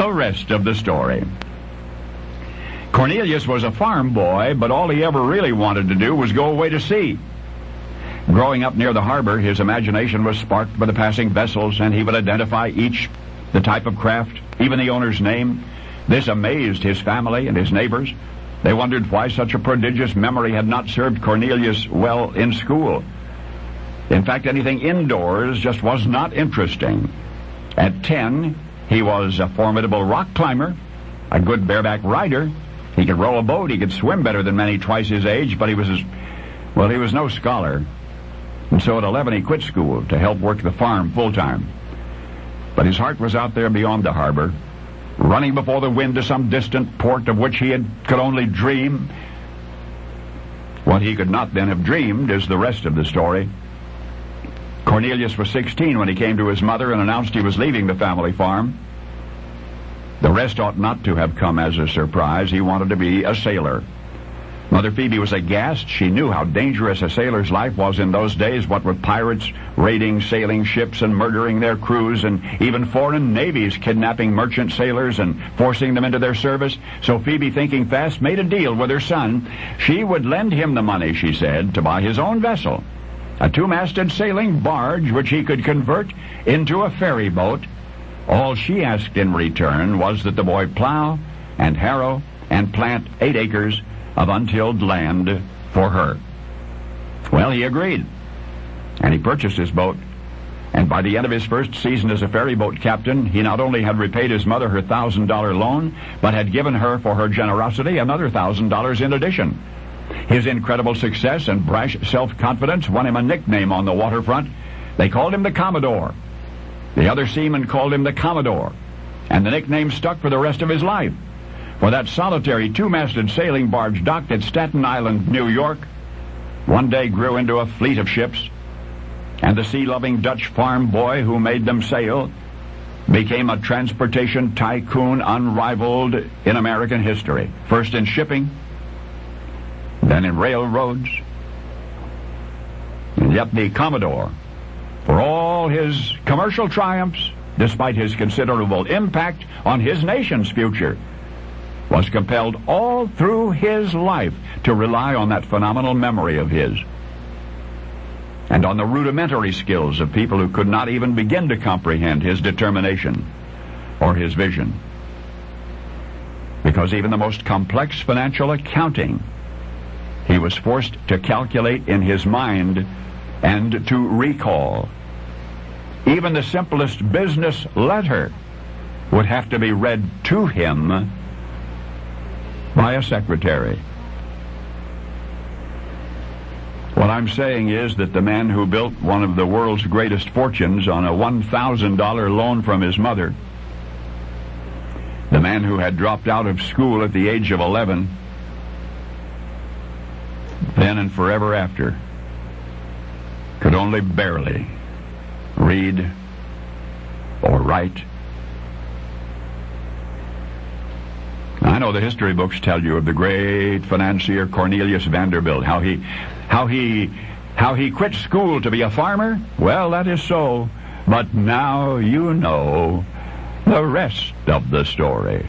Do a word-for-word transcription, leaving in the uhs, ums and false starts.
The rest of the story. Cornelius was a farm boy, but all he ever really wanted to do was go away to sea. Growing up near the harbor, his imagination was sparked by the passing vessels, and he would identify each, the type of craft, even the owner's name. This amazed his family and his neighbors. They wondered why such a prodigious memory had not served Cornelius well in school. In fact, anything indoors just was not interesting. At ten, he was a formidable rock climber, a good bareback rider. He could row a boat, he could swim better than many twice his age, but he was, well, he was no scholar. And so at eleven he quit school to help work the farm full-time. But his heart was out there beyond the harbor, running before the wind to some distant port of which he had, could only dream. What he could not then have dreamed is the rest of the story. Cornelius was sixteen when he came to his mother and announced he was leaving the family farm. The rest ought not to have come as a surprise. He wanted to be a sailor. Mother Phoebe was aghast. She knew how dangerous a sailor's life was in those days, what with pirates raiding sailing ships and murdering their crews, and even foreign navies kidnapping merchant sailors and forcing them into their service. So Phoebe, thinking fast, made a deal with her son. She would lend him the money, she said, to buy his own vessel, a two-masted sailing barge which he could convert into a ferry boat. All she asked in return was that the boy plow and harrow and plant eight acres of untilled land for her. Well, he agreed, and he purchased his boat, and by the end of his first season as a ferry boat captain, he not only had repaid his mother her thousand dollar loan, but had given her, for her generosity, another thousand dollars in addition. His incredible success and brash self-confidence won him a nickname on the waterfront. They called him the Commodore. The other seamen called him the Commodore, and the nickname stuck for the rest of his life. For that solitary two-masted sailing barge docked at Staten Island, New York, one day grew into a fleet of ships, and the sea-loving Dutch farm boy who made them sail became a transportation tycoon unrivaled in American history, first in shipping, then in railroads. And yet the Commodore, for all his commercial triumphs, despite his considerable impact on his nation's future, was compelled all through his life to rely on that phenomenal memory of his and on the rudimentary skills of people who could not even begin to comprehend his determination or his vision. Because even the most complex financial accounting he was forced to calculate in his mind and to recall. Even the simplest business letter would have to be read to him by a secretary. What I'm saying is that the man who built one of the world's greatest fortunes on a one thousand dollar loan from his mother, the man who had dropped out of school at the age of eleven, then and forever after, could only barely read or write. I know the history books tell you of the great financier Cornelius Vanderbilt, how he, how he, how he quit school to be a farmer. Well, that is so. But now you know the rest of the story.